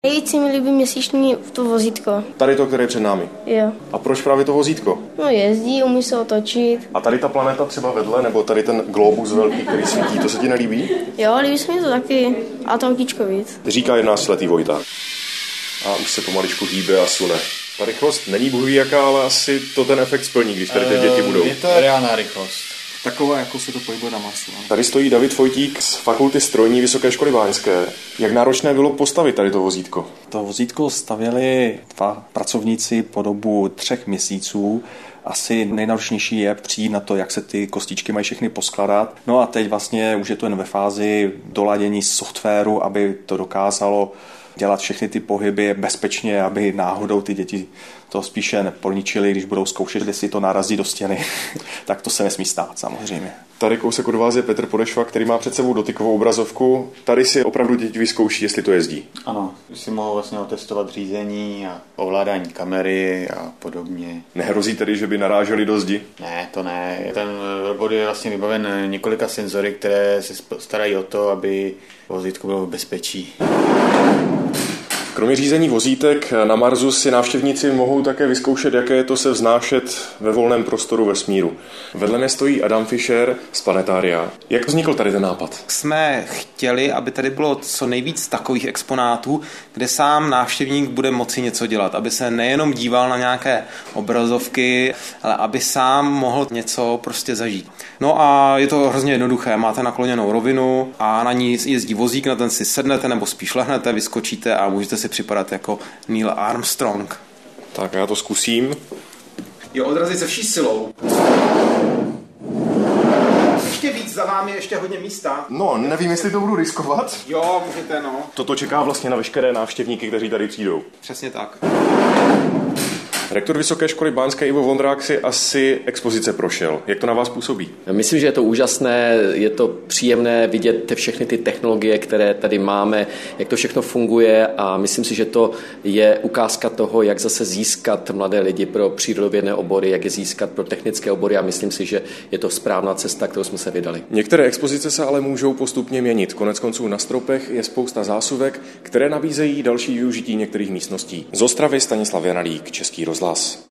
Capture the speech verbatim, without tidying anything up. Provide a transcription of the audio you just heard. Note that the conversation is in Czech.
Nejvíc se mi líbí měsíční to vozítko. Tady to, které je před námi. Jo. A proč právě to vozítko? No jezdí, umí se otočit. A tady ta planeta třeba vedle, nebo tady ten globus velký, který svítí, to se ti nelíbí? Jo, líbí se mi to taky. A to autíčko víc. Říká jedenáctiletý Vojta. A už se pomaličku hýbe a sune. Ta rychlost není bůhví jaká, ale asi to ten efekt splní, když tady ty děti budou. Je to reálná rychlost. Taková, jako se to pohybuje na Marsu. Ano. Tady stojí David Vojtík z Fakulty strojní Vysoké školy báňské. Jak náročné bylo postavit tady to vozítko? To vozítko stavěli dva pracovníci po dobu třech měsíců. Asi nejnáročnější je přijít na to, jak se ty kostičky mají všechny poskladat. No a teď vlastně už je to jen ve fázi doladění softwaru, aby to dokázalo dělat všechny ty pohyby bezpečně, aby náhodou ty děti to spíše neponičili, když budou zkoušet, jestli to narazí do stěny, tak to se nesmí stát samozřejmě. Tady kousek od vás je Petr Podešva, který má před sebou dotykovou obrazovku. Tady si opravdu děti vyzkouší, jestli to jezdí. Ano, si mohou vlastně otestovat řízení a ovládání kamery a podobně. Nehrozí tedy, že by naráželi do zdi? Ne, to ne. Ten robot je vlastně vybaven několika senzory, které se starají o to, aby vozítko bylo v bezpečí. Kromě řízení vozítek na Marsu si návštěvníci mohou také vyzkoušet, jaké je to se vznášet ve volném prostoru vesmíru. Vedle mě stojí Adam Fischer z Planetária. Jak vznikl tady ten nápad? Jsme chtěli, aby tady bylo co nejvíc takových exponátů, kde sám návštěvník bude moci něco dělat, aby se nejenom díval na nějaké obrazovky, ale aby sám mohl něco prostě zažít. No a je to hrozně jednoduché. Máte nakloněnou rovinu a na ní jezdí vozík, na ten si sednete nebo spíš lehnete, vyskočíte a můžete si připadat jako Neil Armstrong. Tak já to zkusím. Jo, odrazit se vší silou. Ještě víc, za vámi ještě hodně místa. No, nevím, jestli to budu riskovat. Jo, můžete, no. Toto čeká vlastně na veškeré návštěvníky, kteří tady přijdou. Přesně tak. Rektor Vysoké školy báňské Ivo Vondrák si asi expozice prošel. Jak to na vás působí? Myslím, že je to úžasné, je to příjemné vidět všechny ty technologie, které tady máme, jak to všechno funguje a myslím si, že to je ukázka toho, jak zase získat mladé lidi pro přírodovědné obory, jak je získat pro technické obory a myslím si, že je to správná cesta, kterou jsme se vydali. Některé expozice se ale můžou postupně měnit. Koneckonců na stropech je spousta zásuvek, které nabízejí další využití některých místností. Z Ostravy Stanislav Janalík, Český rozhlas.